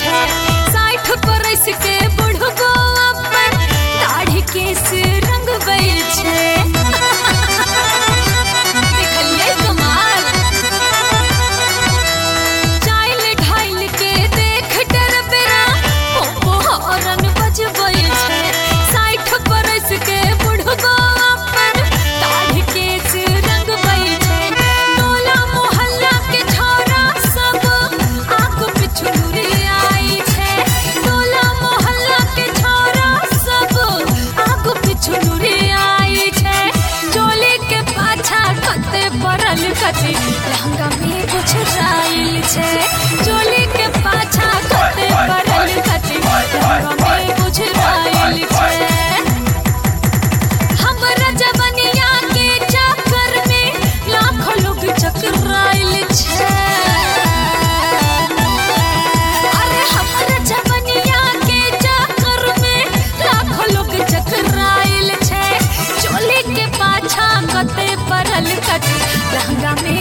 छे 60 बरस के बुढ़बो अपन दाढ़ी केस रंगबै छे देखलिए कमाल चाइल ढाइल के देख डर बेरा पोपो हॉर्न बजबै छे 60 बरस के बुढ़बो अपन दाढ़ी केस रंगबै छे टोला मोहल्ला के छौरा सब आगू पिछु आई छे टोला मोहल्ला के छौरा सब आगू पिछु आई छे चोली के पाछा कते पड़ल कते लहंगा में कुछ राइल छे चोली के पाछा कते पड़ल कते लहंगा में कुछ राइल छे हमरा जवनिया के चक्कर में लाखों लोग चकराइल छे अरे हमरा जवनिया के चक्कर में लाखों लोग चकराइल छे चोली के पाछा कते पड़ल कते लहंगा में